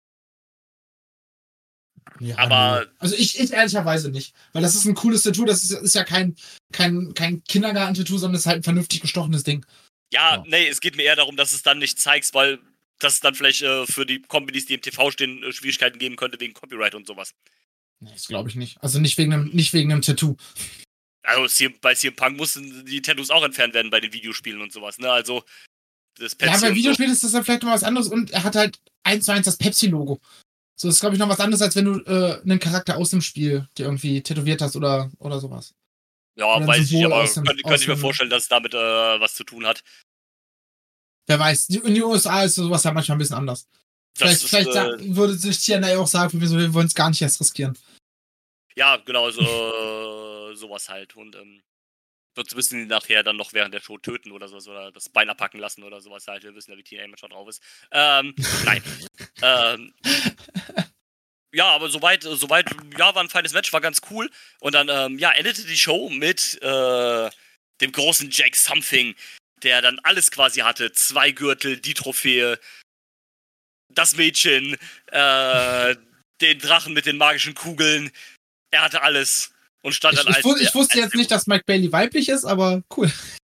C: ja,
B: aber-
C: nee. Also ich, ich ehrlicherweise nicht. Weil das ist ein cooles Tattoo, das ist, ist ja kein, kein, kein Kindergarten-Tattoo, sondern ist halt ein vernünftig gestochenes Ding.
B: Ja,
C: Ja.
B: nee, es geht mir eher darum, dass es dann nicht zeigst, weil das dann vielleicht äh, für die Companies, die im T V stehen, äh, Schwierigkeiten geben könnte wegen Copyright und sowas.
C: Nee, das glaube ich nicht. Also nicht wegen einem, nicht wegen einem Tattoo.
B: Also C M bei C M Punk mussten die Tattoos auch entfernt werden bei den Videospielen und sowas, ne? Also das Pepsi
C: Ja, bei
B: und so.
C: Videospielen ist das dann vielleicht noch was anderes und er hat halt eins zu eins das Pepsi-Logo. So, das ist, glaube ich, noch was anderes, als wenn du äh, einen Charakter aus dem Spiel dir irgendwie tätowiert hast oder, oder sowas.
B: Ja,
C: oder ein
B: weiß ich,
C: Symbol
B: aber
C: aus dem-
B: könnte,
C: aus
B: könnte ich mir
C: dem-
B: vorstellen, dass es damit äh, was zu tun hat.
C: Wer weiß, die- in den U S A ist sowas ja manchmal ein bisschen anders.
B: Das
C: Vielleicht,
B: ist,
C: vielleicht
B: äh,
C: sa- würde sich T N A auch sagen, wir, so, wir wollen es gar nicht erst riskieren.
B: Ja, genau, so, äh, sowas halt. Und ähm, sonst müssen die nachher dann noch während der Show töten oder sowas oder das Bein abpacken lassen oder sowas halt. Wir wissen ja, wie T N A schon drauf ist. Ähm, nein. ähm, ja, aber soweit, soweit, ja, war ein feines Match, war ganz cool. Und dann, ähm, ja, endete die Show mit äh, dem großen Jack Something, der dann alles quasi hatte. Zwei Gürtel, die Trophäe, das Mädchen, äh, den Drachen mit den magischen Kugeln. Er hatte alles und stand
C: Ich,
B: dann als
C: ich, wus-
B: der-
C: ich wusste
B: als
C: jetzt
B: der-
C: nicht, dass Mike Bailey weiblich ist, aber cool.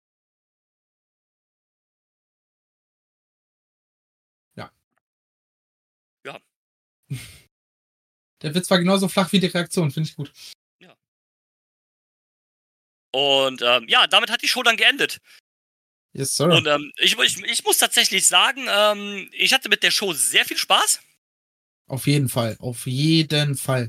C: Ja.
B: Ja.
C: Der Witz war genauso flach wie die Reaktion, finde ich gut.
B: Und ähm, ja, damit hat die Show dann geendet.
C: Yes, sir.
B: Und ähm, ich, ich, ich muss tatsächlich sagen, ähm, ich hatte mit der Show sehr viel Spaß.
C: Auf jeden Fall, auf jeden Fall.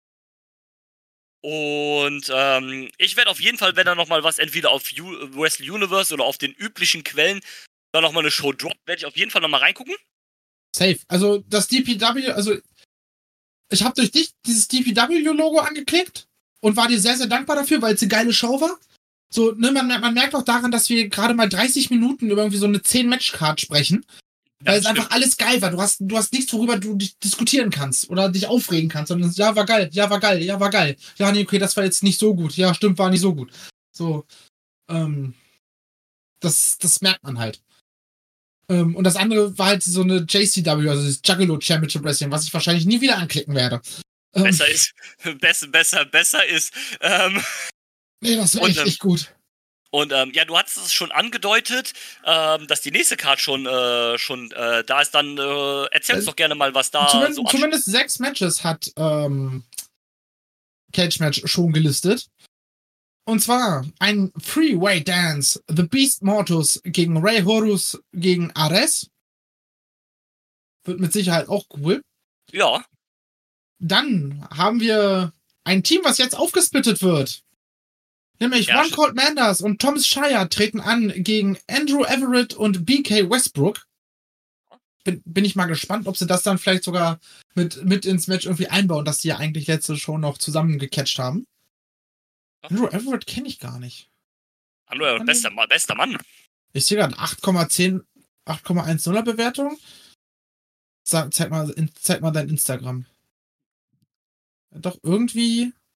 B: Und ähm, ich werde auf jeden Fall, wenn da nochmal was entweder auf U- Wrestle Universe oder auf den üblichen Quellen da nochmal eine Show droppt, werde ich auf jeden Fall nochmal reingucken.
C: Safe. Also das D P W, also ich habe durch dich dieses D P W-Logo angeklickt und war dir sehr, sehr dankbar dafür, weil es eine geile Show war. So, ne, man, man merkt auch daran, dass wir gerade mal dreißig Minuten über irgendwie so eine zehn Match-Card sprechen. Weil
B: Ja,
C: es einfach alles geil war. Du hast, du hast nichts, worüber du dich diskutieren kannst oder dich aufregen kannst, sondern ja, war geil, ja, war geil, ja, war geil. Ja, nee, okay, das war jetzt nicht so gut. Ja, stimmt, war nicht so gut. So, ähm, das, das merkt man halt. Ähm, und das andere war halt so eine J C W, also das Juggalo Championship Wrestling, was ich wahrscheinlich nie wieder anklicken werde. Ähm,
B: besser ist, besser, besser, besser ist. Ähm,
C: Nee, das war
B: und,
C: echt,
B: ähm,
C: echt gut.
B: Und ähm, ja, du hattest es schon angedeutet, ähm, dass die nächste Card schon, äh, schon äh, da ist. Dann äh, erzähl uns
C: Äh,
B: doch gerne mal, was da
C: Zumindest,
B: so ansteht.
C: zumindest sechs Matches hat ähm, Cage Match schon gelistet. Und zwar ein Three-Way Dance. The Beast Mortus gegen Rey Horus gegen Ares. Wird mit Sicherheit auch cool.
B: Ja,
C: Dann haben wir ein Team, was jetzt aufgesplittet wird. Nämlich
B: Ja,
C: One Cold Manders und Thomas Shire treten an gegen Andrew Everett und B K Westbrook. Bin, bin ich mal gespannt, ob sie das dann vielleicht sogar mit, mit ins Match irgendwie einbauen, dass die ja eigentlich letzte Show noch zusammen gecatcht haben.
B: Ja.
C: Andrew Everett kenne ich gar nicht.
B: Andrew, bester, Ma- bester Mann.
C: Ich sehe gerade acht Komma zehn, acht Komma eins null Bewertung. Sag, zeig mal, in, zeig mal dein Instagram. Doch irgendwie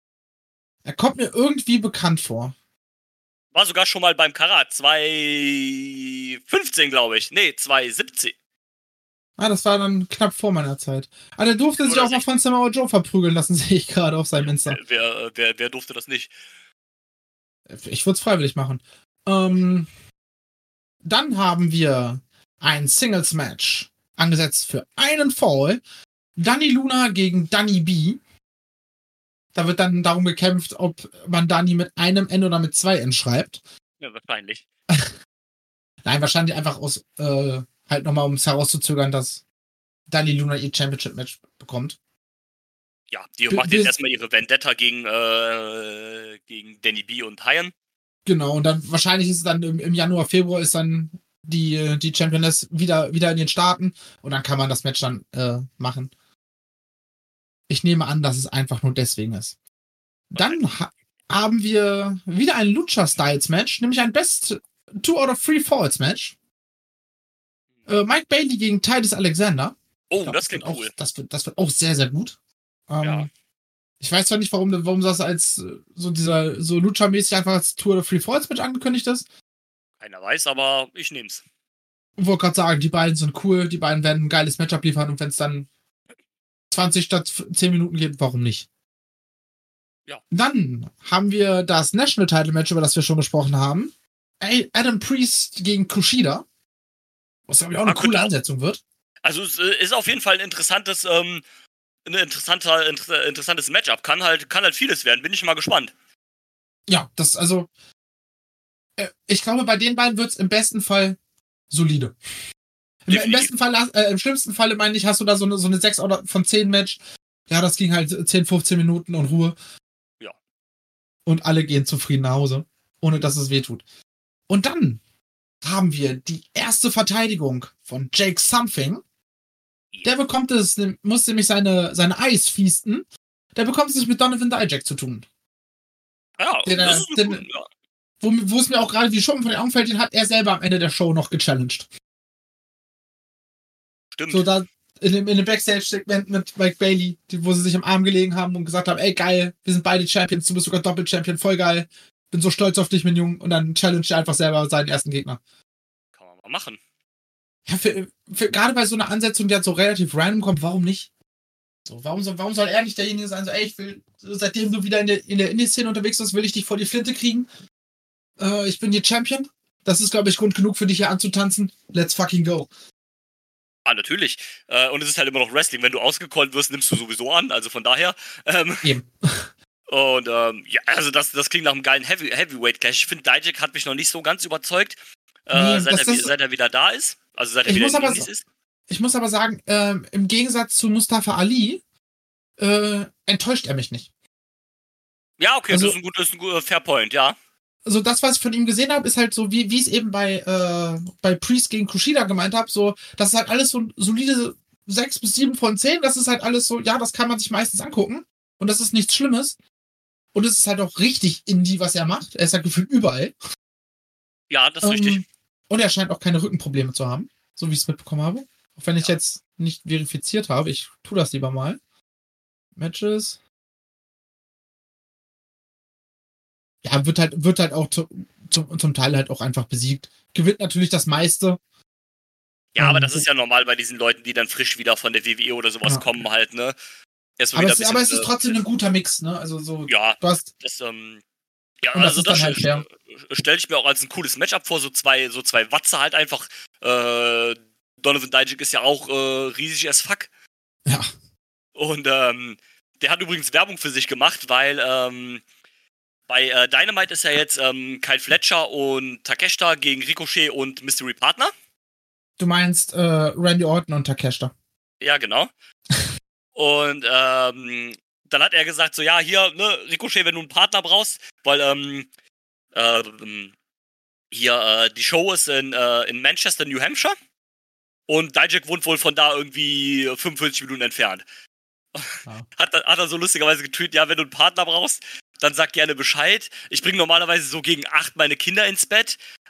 C: Er kommt mir irgendwie bekannt vor.
B: War sogar schon mal beim Karat. zwanzig fünfzehn, glaube ich. Nee, zwanzig siebzehn.
C: Ah, das war dann knapp vor meiner Zeit. Ah, der durfte sich
B: Oder
C: auch mal
B: sich-
C: von Samoa Joe verprügeln lassen, sehe ich gerade auf seinem Insta.
B: Wer, wer, wer durfte das nicht?
C: Ich würde es freiwillig machen. Ähm, dann haben wir ein Singles-Match angesetzt für einen Fall. Dani Luna gegen Dani B. Da wird dann darum gekämpft, ob man Dani mit einem N oder mit zwei N schreibt.
B: Ja, wahrscheinlich.
C: Nein, wahrscheinlich einfach aus, äh, halt nochmal, um es herauszuzögern, dass Dani Luna ihr Championship-Match bekommt.
B: Ja, die
C: B-
B: macht
C: bis-
B: jetzt erstmal ihre Vendetta gegen, äh, gegen Danny B und Hyan.
C: Genau, und dann wahrscheinlich ist es dann im, im Januar, Februar ist dann die, die Championess wieder, wieder in den Staaten und dann kann man das Match dann äh, machen. Ich nehme an, dass es einfach nur deswegen ist. Dann ha haben wir wieder ein Lucha-Styles-Match, nämlich ein Best Two out of Three Falls-Match. Äh, Mike Bailey gegen Titus Alexander.
B: Oh,
C: Ich glaub,
B: das
C: wird
B: klingt
C: auch,
B: cool.
C: Das wird, das wird auch sehr, sehr gut. Ähm,
B: Ja.
C: Ich weiß zwar nicht, warum, warum das als äh, so dieser so Lucha-mäßig einfach als Tour of Free Falls Match angekündigt ist.
B: Keiner weiß, aber ich nehm's.
C: Ich wollte gerade sagen, die beiden sind cool, die beiden werden ein geiles Matchup liefern und wenn es dann zwanzig statt zehn Minuten geht, warum nicht?
B: Ja.
C: Dann haben wir das National Title Match, über das wir schon gesprochen haben. Ey, Adam Priest gegen Kushida. Was, glaube ich, auch eine
B: Ah,
C: coole
B: könnte auch-
C: Ansetzung wird.
B: Also es äh, ist auf jeden Fall ein interessantes, ähm, ein interessanter, inter interessantes Matchup. Kann halt, kann halt vieles werden. Bin ich mal gespannt.
C: Ja, das, also, äh, ich glaube, bei den beiden wird es im besten Fall solide. Im, Im
B: Definitiv.
C: besten Fall, äh, im schlimmsten Falle, meine ich, hast du da so eine, so eine sechs oder von zehn Match. Ja, das ging halt zehn, fünfzehn Minuten und Ruhe.
B: Ja.
C: Und alle gehen zufrieden nach Hause, ohne dass es weh tut. Und dann haben wir die erste Verteidigung von Jake Something. Der bekommt es, muss nämlich seine, seine Eis feasten. Der bekommt es sich mit Donovan Dijak zu tun.
B: Ja,
C: Den,
B: das ist
C: den-
B: cool, ja.
C: Wo, wo es mir auch gerade wie Schuppen von den Augen fällt, den hat er selber am Ende der Show noch gechallenged.
B: Stimmt.
C: So da in dem, in dem Backstage-Segment mit Mike Bailey, die, wo sie sich im Arm gelegen haben und gesagt haben, ey geil, wir sind beide Champions, du bist sogar Doppel-Champion, voll geil. Bin so stolz auf dich, mein Junge. Und dann challenge er einfach selber seinen ersten Gegner.
B: Kann man mal machen.
C: Ja, für, für, gerade bei so einer Ansetzung, die halt so relativ random kommt, warum nicht? So, warum soll, warum soll er nicht derjenige sein, so, ey, ich will, seitdem du wieder in der, in der Indie-Szene unterwegs bist, will ich dich vor die Flinte kriegen. Äh, ich bin hier Champion. Das ist, glaube ich, Grund genug für dich hier anzutanzen. Let's fucking go.
B: Ah, natürlich. Äh, und es ist halt immer noch Wrestling. Wenn du ausgecallt wirst, nimmst du sowieso an. Also von daher. Ähm,
C: Eben.
B: und ähm, ja, also das, das klingt nach einem geilen Heavy Heavyweight-Clash. Ich finde, Dijak hat mich noch nicht so ganz überzeugt, äh,
C: Nee,
B: seit,
C: das
B: er,
C: ist-
B: seit er wieder da ist. Also seit er
C: Ich
B: wieder
C: muss
B: in den
C: aber
B: Indies
C: so-
B: ist.
C: Ich muss aber sagen, ähm, im Gegensatz zu Mustafa Ali äh, enttäuscht er mich nicht.
B: Ja, okay,
C: also-
B: das ist ein guter, ist ein guter Fairpoint, ja.
C: Also das, was ich von ihm gesehen habe, ist halt so, wie wie ich es eben bei, äh, bei Priest gegen Kushida gemeint habe, so, das ist halt alles so solide sechs bis sieben von zehn. Das ist halt alles so, ja, das kann man sich meistens angucken. Und das ist nichts Schlimmes. Und es ist halt auch richtig Indie, was er macht. Er ist halt gefühlt überall.
B: Ja, das ist
C: Ähm,
B: richtig.
C: Und er scheint auch keine Rückenprobleme zu haben, so wie ich es mitbekommen habe. Auch wenn ich
B: Ja.
C: jetzt nicht verifiziert habe. Ich tue das lieber mal. Matches. Ja, wird halt, wird halt auch zu, zum, zum Teil halt auch einfach besiegt. Gewinnt natürlich das meiste.
B: Ja, aber
C: ähm,
B: das ist ja normal bei diesen Leuten, die dann frisch wieder von der W W E oder sowas
C: Ja.
B: kommen halt, ne? Erstmal
C: Aber
B: wieder
C: es,
B: ein
C: aber
B: bisschen,
C: es ist
B: äh,
C: trotzdem ein guter Mix, ne? Also so,
B: Ja,
C: du hast,
B: das, ähm, ja,
C: Und das
B: also
C: ist
B: das,
C: dann halt fair.
B: stelle ich mir auch als ein cooles Matchup vor, so zwei, so zwei Watze halt einfach. Äh, Donovan Dijak ist ja auch äh, riesig as fuck.
C: ja,
B: Und ähm, der hat übrigens Werbung für sich gemacht, weil ähm, bei äh, Dynamite ist ja jetzt ähm, Kyle Fletcher und Takeshita gegen Ricochet und Mystery Partner.
C: du meinst äh, Randy Orton und Takeshita.
B: Ja, genau. Und ähm, dann hat er gesagt, so, ja, hier, ne, Ricochet, wenn du einen Partner brauchst, weil ähm, ähm, hier, äh, die Show ist in, äh, in Manchester, New Hampshire. Und Dijak wohnt wohl von da irgendwie fünfundvierzig Minuten entfernt.
C: Ja.
B: Hat, er- hat er so lustigerweise getweetet, ja, wenn du einen Partner brauchst, dann sag gerne Bescheid. Ich bringe normalerweise so gegen acht meine Kinder ins Bett. Ähm,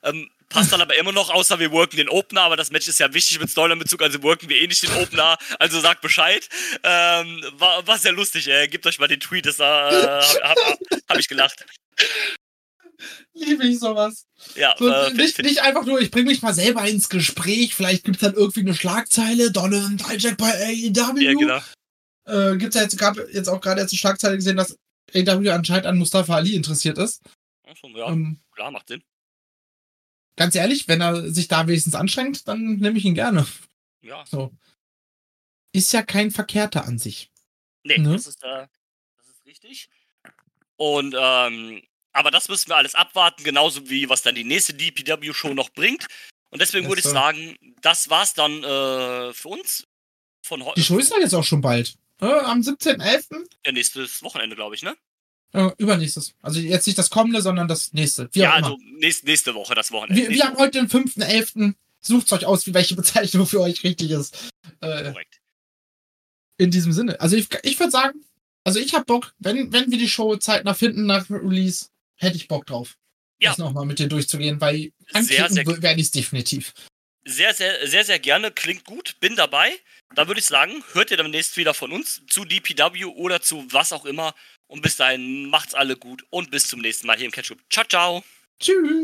B: passt dann aber immer noch, außer wir worken den Opener, aber das Match ist ja wichtig mit Storyline-Bezug, also worken wir eh nicht den Opener, also sagt Bescheid. Ähm, war, war sehr lustig, ey. Gebt euch mal den Tweet, das war, äh, hab, hab, hab ich gelacht.
C: Liebe ich sowas.
B: Ja,
C: so,
B: äh,
C: nicht,
B: find,
C: nicht einfach nur, ich bringe mich mal selber ins Gespräch, vielleicht gibt es dann irgendwie eine Schlagzeile, Donovan Dijak bei A E W.
B: Ja, genau.
C: Äh, gibt es ja jetzt, gab jetzt auch gerade jetzt eine Schlagzeile gesehen, dass A E W anscheinend an Mustafa Ali interessiert ist.
B: Ja,
C: ähm,
B: klar, macht Sinn.
C: Ganz ehrlich, wenn er sich da wenigstens anstrengt, dann nehme ich ihn gerne.
B: Ja.
C: So. Ist ja kein Verkehrter an sich.
B: Nee,
C: ne?
B: das, ist, äh, das ist richtig. Und, ähm, aber das müssen wir alles abwarten, genauso wie was dann die nächste D P W-Show noch bringt. Und deswegen
C: Das
B: würde ich
C: so.
B: sagen, das war's dann äh, für uns. Von
C: Die Show ist ja jetzt auch schon bald. Äh, am siebzehnten elften
B: Ja, nächstes Wochenende, glaube ich, ne?
C: Äh, übernächstes. Also jetzt nicht das kommende, sondern das nächste. Wie
B: ja,
C: auch immer.
B: also nächste, nächste Woche das Wochenende.
C: Wir, wir haben heute den fünften elften Sucht euch aus, wie welche Bezeichnung für euch richtig ist. Äh,
B: Korrekt.
C: in diesem Sinne. Also ich, ich würde sagen, also ich habe Bock, wenn, wenn wir die Show zeitnah finden nach Release, hätte ich Bock drauf.
B: Ja.
C: Das nochmal mit dir durchzugehen, weil
B: Sehr, sehr
C: anklicken werde ich es definitiv.
B: Sehr, sehr, sehr, sehr gerne. Klingt gut. Bin dabei. Dann würde ich sagen, hört ihr demnächst wieder von uns zu D P W oder zu was auch immer. Und bis dahin macht's alle gut und bis zum nächsten Mal hier im Catch-Up. Ciao, ciao.
C: Tschüss.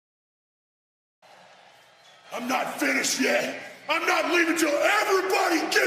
D: I'm not finished yet. I'm not leaving till everybody